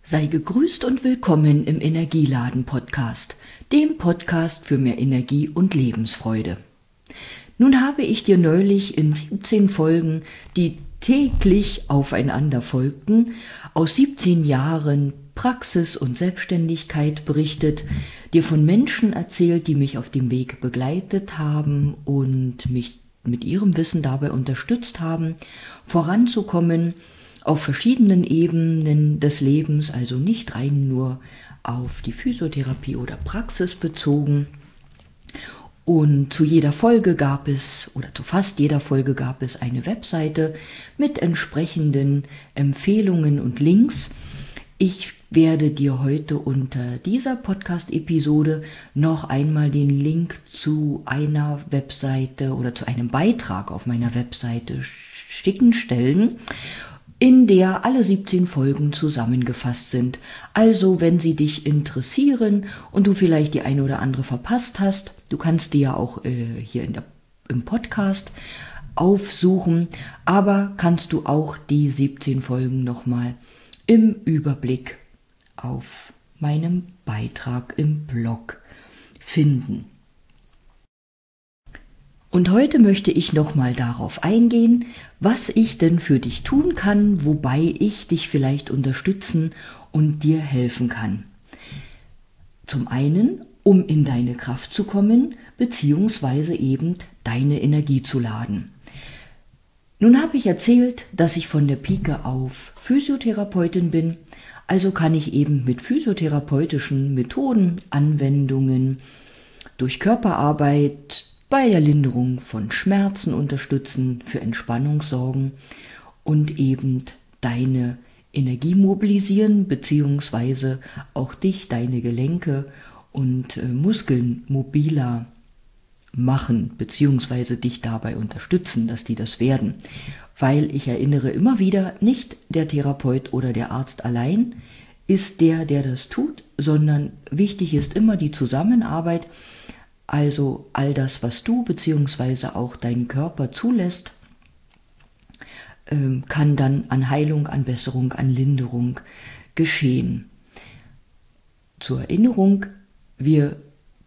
Sei gegrüßt und willkommen im Energieladen-Podcast, dem Podcast für mehr Energie und Lebensfreude. Nun habe ich dir neulich in 17 Folgen, die täglich aufeinander folgten, aus 17 Jahren Praxis und Selbstständigkeit berichtet, dir von Menschen erzählt, die mich auf dem Weg begleitet haben und mich mit ihrem Wissen dabei unterstützt haben, voranzukommen, auf verschiedenen Ebenen des Lebens, also nicht rein nur auf die Physiotherapie oder Praxis bezogen. Und zu jeder Folge gab es, oder zu fast jeder Folge gab es eine Webseite mit entsprechenden Empfehlungen und Links. Ich werde dir heute unter dieser Podcast-Episode noch einmal den Link zu einer Webseite oder zu einem Beitrag auf meiner Webseite stellen, in der alle 17 Folgen zusammengefasst sind. Also, wenn sie dich interessieren und du vielleicht die eine oder andere verpasst hast, du kannst die ja auch hier im Podcast aufsuchen, aber kannst du auch die 17 Folgen nochmal im Überblick auf meinem Beitrag im Blog finden. Und heute möchte ich nochmal darauf eingehen, was ich denn für dich tun kann, wobei ich dich vielleicht unterstützen und dir helfen kann. Zum einen, um in deine Kraft zu kommen, beziehungsweise eben deine Energie zu laden. Nun habe ich erzählt, dass ich von der Pike auf Physiotherapeutin bin, also kann ich eben mit physiotherapeutischen Methoden, Anwendungen, durch Körperarbeit, bei der Linderung von Schmerzen unterstützen, für Entspannung sorgen und eben deine Energie mobilisieren, beziehungsweise auch dich, deine Gelenke und Muskeln mobiler machen, beziehungsweise dich dabei unterstützen, dass die das werden. Weil ich erinnere immer wieder, nicht der Therapeut oder der Arzt allein ist der das tut, sondern wichtig ist immer die Zusammenarbeit. Also all das, was du bzw. auch dein Körper zulässt, kann dann an Heilung, an Besserung, an Linderung geschehen. Zur Erinnerung, wir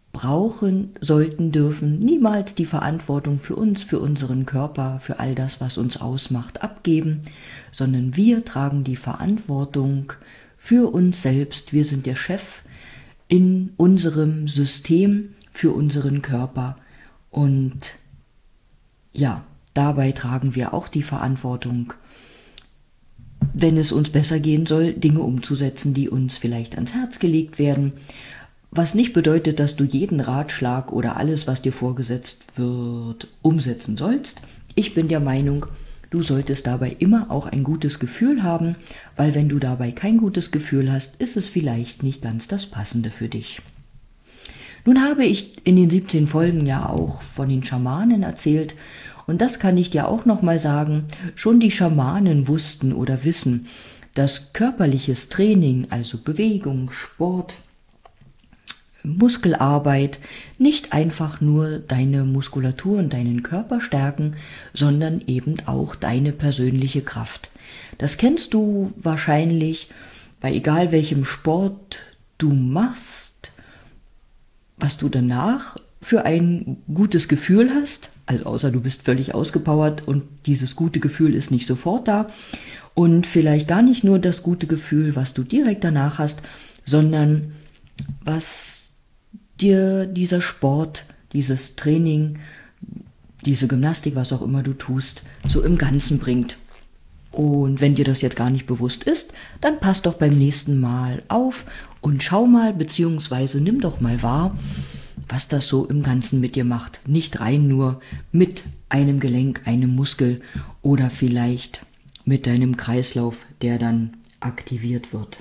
dürfen niemals die Verantwortung für uns, für unseren Körper, für all das, was uns ausmacht, abgeben, sondern wir tragen die Verantwortung für uns selbst. Wir sind der Chef in unserem System, für unseren Körper und ja, dabei tragen wir auch die Verantwortung, wenn es uns besser gehen soll, Dinge umzusetzen, die uns vielleicht ans Herz gelegt werden, was nicht bedeutet, dass du jeden Ratschlag oder alles, was dir vorgesetzt wird, umsetzen sollst. Ich bin der Meinung, du solltest dabei immer auch ein gutes Gefühl haben, weil wenn du dabei kein gutes Gefühl hast, ist es vielleicht nicht ganz das Passende für dich. Nun habe ich in den 17 Folgen ja auch von den Schamanen erzählt und das kann ich dir auch nochmal sagen, schon die Schamanen wussten oder wissen, dass körperliches Training, also Bewegung, Sport, Muskelarbeit nicht einfach nur deine Muskulatur und deinen Körper stärken, sondern eben auch deine persönliche Kraft. Das kennst du wahrscheinlich bei egal welchem Sport du machst, was du danach für ein gutes Gefühl hast, also außer du bist völlig ausgepowert und dieses gute Gefühl ist nicht sofort da und vielleicht gar nicht nur das gute Gefühl, was du direkt danach hast, sondern was dir dieser Sport, dieses Training, diese Gymnastik, was auch immer du tust, so im Ganzen bringt. Und wenn dir das jetzt gar nicht bewusst ist, dann pass doch beim nächsten Mal auf und schau mal, beziehungsweise nimm doch mal wahr, was das so im Ganzen mit dir macht. Nicht rein nur mit einem Gelenk, einem Muskel oder vielleicht mit deinem Kreislauf, der dann aktiviert wird.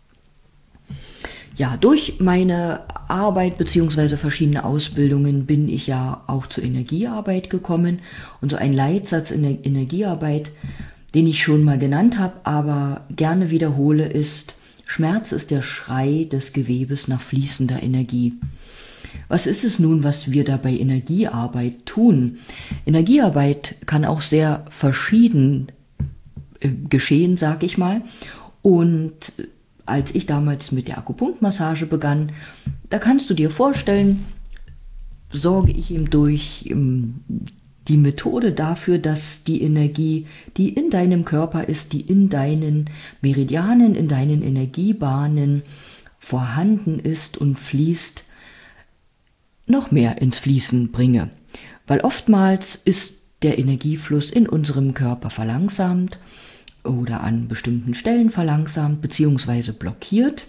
Ja, durch meine Arbeit bzw. verschiedene Ausbildungen bin ich ja auch zur Energiearbeit gekommen. Und so ein Leitsatz in der Energiearbeit, den ich schon mal genannt habe, aber gerne wiederhole, ist: Schmerz ist der Schrei des Gewebes nach fließender Energie. Was ist es nun, was wir da bei Energiearbeit tun? Energiearbeit kann auch sehr verschieden geschehen, sag ich mal. Und als ich damals mit der Akupunktmassage begann, da kannst du dir vorstellen, sorge ich ihm durch die Methode dafür, dass die Energie, die in deinem Körper ist, die in deinen Meridianen, in deinen Energiebahnen vorhanden ist und fließt, noch mehr ins Fließen bringe. Weil oftmals ist der Energiefluss in unserem Körper verlangsamt oder an bestimmten Stellen verlangsamt bzw. blockiert.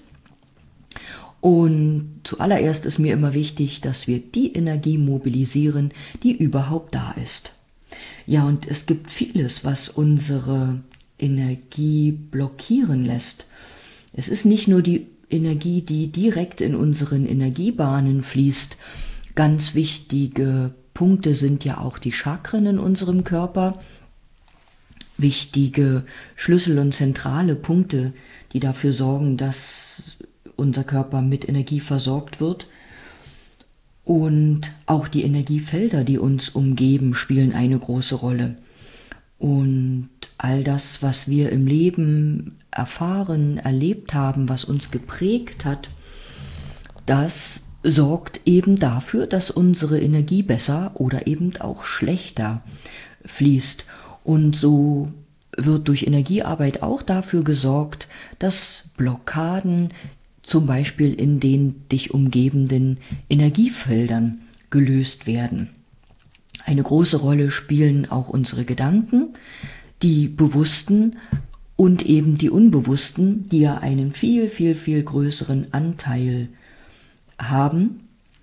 Und zuallererst ist mir immer wichtig, dass wir die Energie mobilisieren, die überhaupt da ist. Ja, und es gibt vieles, was unsere Energie blockieren lässt. Es ist nicht nur die Energie, die direkt in unseren Energiebahnen fließt. Ganz wichtige Punkte sind ja auch die Chakren in unserem Körper. Wichtige Schlüssel- und zentrale Punkte, die dafür sorgen, dass unser Körper mit Energie versorgt wird. Und auch die Energiefelder, die uns umgeben, spielen eine große Rolle. Und all das, was wir im Leben erfahren, erlebt haben, was uns geprägt hat, das sorgt eben dafür, dass unsere Energie besser oder eben auch schlechter fließt. Und so wird durch Energiearbeit auch dafür gesorgt, dass Blockaden zum Beispiel in den dich umgebenden Energiefeldern gelöst werden. Eine große Rolle spielen auch unsere Gedanken, die bewussten und eben die unbewussten, die ja einen viel, viel, viel größeren Anteil haben.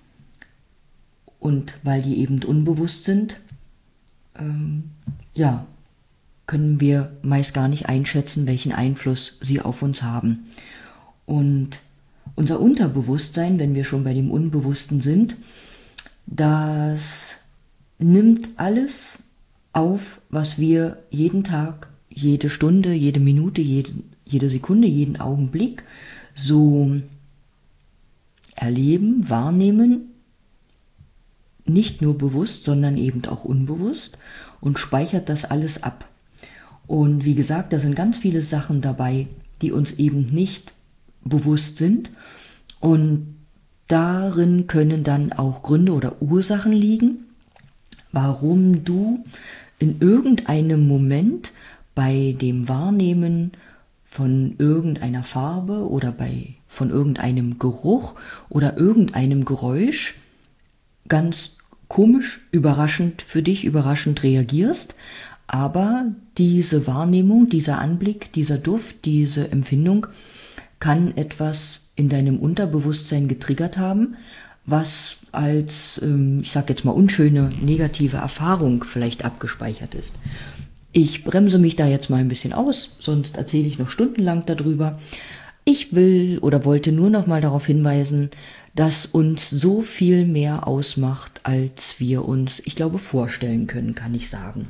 Und weil die eben unbewusst sind, können wir meist gar nicht einschätzen, welchen Einfluss sie auf uns haben. Und unser Unterbewusstsein, wenn wir schon bei dem Unbewussten sind, das nimmt alles auf, was wir jeden Tag, jede Stunde, jede Minute, jede Sekunde, jeden Augenblick so erleben, wahrnehmen, nicht nur bewusst, sondern eben auch unbewusst und speichert das alles ab. Und wie gesagt, da sind ganz viele Sachen dabei, die uns eben nicht bewusst sind, und darin können dann auch Gründe oder Ursachen liegen, warum du in irgendeinem Moment bei dem Wahrnehmen von irgendeiner Farbe oder von irgendeinem Geruch oder irgendeinem Geräusch ganz komisch, für dich überraschend reagierst, aber diese Wahrnehmung, dieser Anblick, dieser Duft, diese Empfindung kann etwas in deinem Unterbewusstsein getriggert haben, was als, ich sag jetzt mal, unschöne, negative Erfahrung vielleicht abgespeichert ist. Ich bremse mich da jetzt mal ein bisschen aus, sonst erzähle ich noch stundenlang darüber. Ich will oder wollte nur noch mal darauf hinweisen, dass uns so viel mehr ausmacht, als wir uns, ich glaube, vorstellen können, kann ich sagen.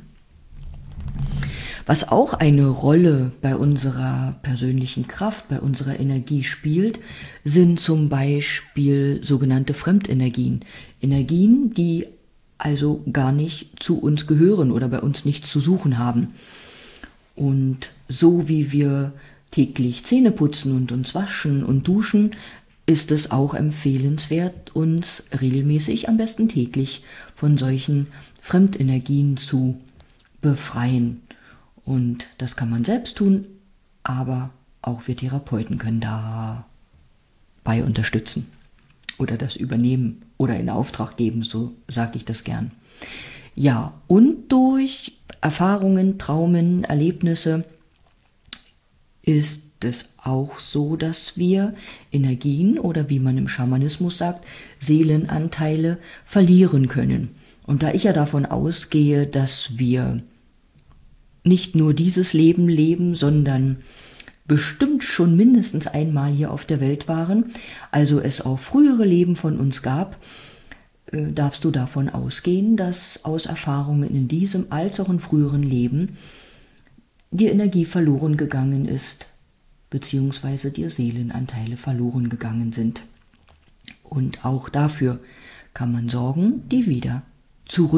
Was auch eine Rolle bei unserer persönlichen Kraft, bei unserer Energie spielt, sind zum Beispiel sogenannte Fremdenergien. Energien, die also gar nicht zu uns gehören oder bei uns nichts zu suchen haben. Und so wie wir täglich Zähne putzen und uns waschen und duschen, ist es auch empfehlenswert, uns regelmäßig, am besten täglich, von solchen Fremdenergien zu befreien. Und das kann man selbst tun, aber auch wir Therapeuten können dabei unterstützen oder das übernehmen oder in Auftrag geben, so sage ich das gern. Ja, und durch Erfahrungen, Traumen, Erlebnisse ist es auch so, dass wir Energien oder wie man im Schamanismus sagt, Seelenanteile verlieren können. Und da ich ja davon ausgehe, dass wir nicht nur dieses Leben leben, sondern bestimmt schon mindestens einmal hier auf der Welt waren, also es auch frühere Leben von uns gab, darfst du davon ausgehen, dass aus Erfahrungen in diesem als auch in früheren Leben die Energie verloren gegangen ist, beziehungsweise dir Seelenanteile verloren gegangen sind. Und auch dafür kann man sorgen, die wieder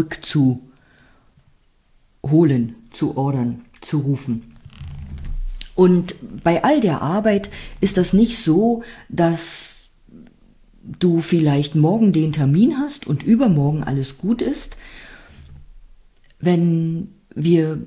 zurückzuholen, zu ordern, zu rufen. Und bei all der Arbeit ist das nicht so, dass du vielleicht morgen den Termin hast und übermorgen alles gut ist. Wenn wir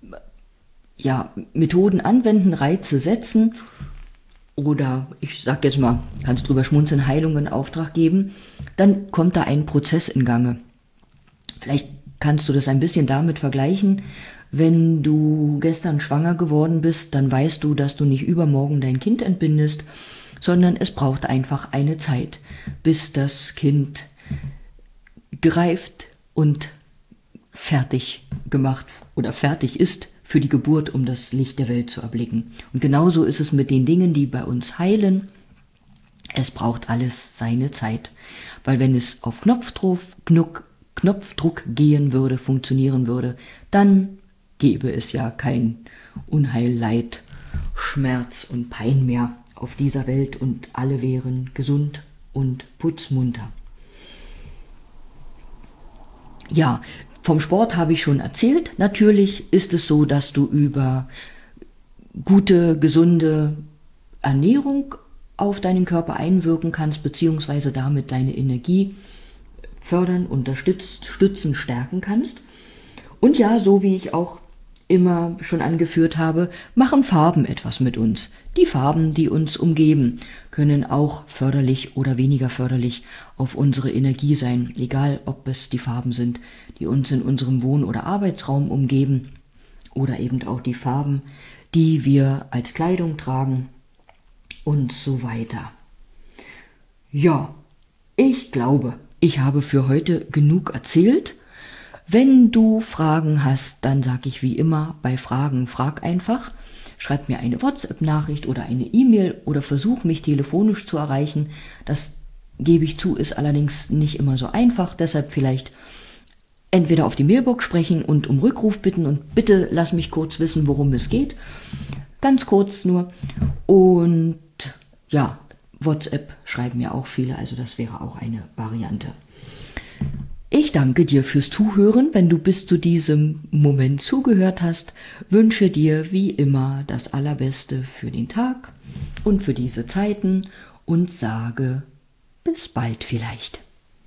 Methoden anwenden, Reize setzen oder ich sag jetzt mal, kannst drüber schmunzeln, Heilung in Auftrag geben, dann kommt da ein Prozess in Gange. Vielleicht kannst du das ein bisschen damit vergleichen. Wenn du gestern schwanger geworden bist, dann weißt du, dass du nicht übermorgen dein Kind entbindest, sondern es braucht einfach eine Zeit, bis das Kind gereift und fertig gemacht oder fertig ist für die Geburt, um das Licht der Welt zu erblicken. Und genauso ist es mit den Dingen, die bei uns heilen. Es braucht alles seine Zeit, weil wenn es auf Knopfdruck gehen würde, funktionieren würde, dann gäbe es ja kein Unheil, Leid, Schmerz und Pein mehr auf dieser Welt und alle wären gesund und putzmunter. Ja, vom Sport habe ich schon erzählt. Natürlich ist es so, dass du über gute, gesunde Ernährung auf deinen Körper einwirken kannst, beziehungsweise damit deine Energie fördern, unterstützen, stärken kannst. Und ja, so wie ich auch immer schon angeführt habe, machen Farben etwas mit uns. Die Farben, die uns umgeben, können auch förderlich oder weniger förderlich auf unsere Energie sein, egal ob es die Farben sind, die uns in unserem Wohn- oder Arbeitsraum umgeben oder eben auch die Farben, die wir als Kleidung tragen und so weiter. Ja, ich glaube, ich habe für heute genug erzählt. Wenn du Fragen hast, dann sage ich wie immer, bei Fragen frag einfach. Schreib mir eine WhatsApp-Nachricht oder eine E-Mail oder versuch mich telefonisch zu erreichen. Das, gebe ich zu, ist allerdings nicht immer so einfach. Deshalb vielleicht entweder auf die Mailbox sprechen und um Rückruf bitten und bitte lass mich kurz wissen, worum es geht. Ganz kurz nur. Und ja, WhatsApp schreiben ja auch viele, also das wäre auch eine Variante. Ich danke dir fürs Zuhören. Wenn du bis zu diesem Moment zugehört hast, wünsche dir wie immer das Allerbeste für den Tag und für diese Zeiten und sage bis bald vielleicht.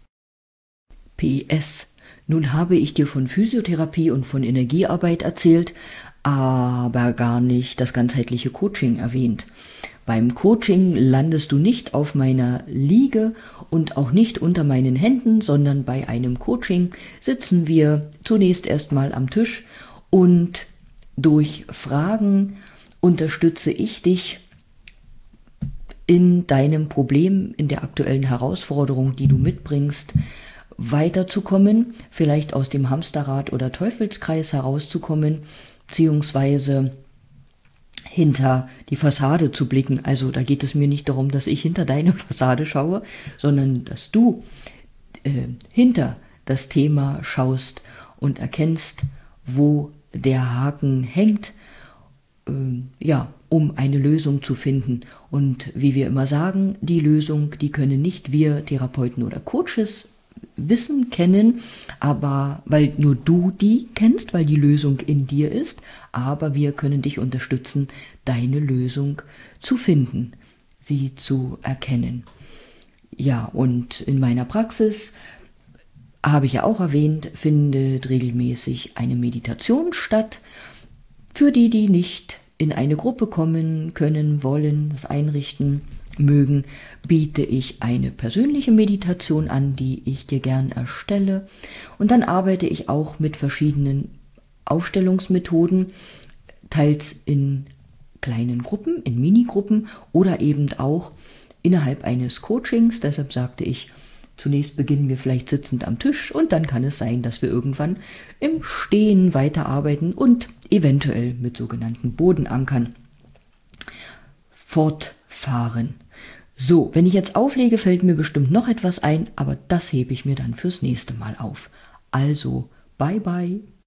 PS. Nun habe ich dir von Physiotherapie und von Energiearbeit erzählt, aber gar nicht das ganzheitliche Coaching erwähnt. Beim Coaching landest du nicht auf meiner Liege und auch nicht unter meinen Händen, sondern bei einem Coaching sitzen wir zunächst erstmal am Tisch und durch Fragen unterstütze ich dich in deinem Problem, in der aktuellen Herausforderung, die du mitbringst, weiterzukommen, vielleicht aus dem Hamsterrad oder Teufelskreis herauszukommen, beziehungsweise hinter die Fassade zu blicken. Also da geht es mir nicht darum, dass ich hinter deine Fassade schaue, sondern dass du hinter das Thema schaust und erkennst, wo der Haken hängt, um eine Lösung zu finden. Und wie wir immer sagen, die Lösung, die können nicht wir Therapeuten oder Coaches wissen, kennen, aber weil nur du die kennst, weil die Lösung in dir ist, aber wir können dich unterstützen, deine Lösung zu finden, sie zu erkennen. Ja, und in meiner Praxis, habe ich ja auch erwähnt, findet regelmäßig eine Meditation statt. Für die, die nicht in eine Gruppe kommen können, wollen, das einrichten mögen, biete ich eine persönliche Meditation an, die ich dir gern erstelle. Und dann arbeite ich auch mit verschiedenen Aufstellungsmethoden, teils in kleinen Gruppen, in Minigruppen oder eben auch innerhalb eines Coachings. Deshalb sagte ich, zunächst beginnen wir vielleicht sitzend am Tisch und dann kann es sein, dass wir irgendwann im Stehen weiterarbeiten und eventuell mit sogenannten Bodenankern fortfahren. So, wenn ich jetzt auflege, fällt mir bestimmt noch etwas ein, aber das hebe ich mir dann fürs nächste Mal auf. Also, bye bye.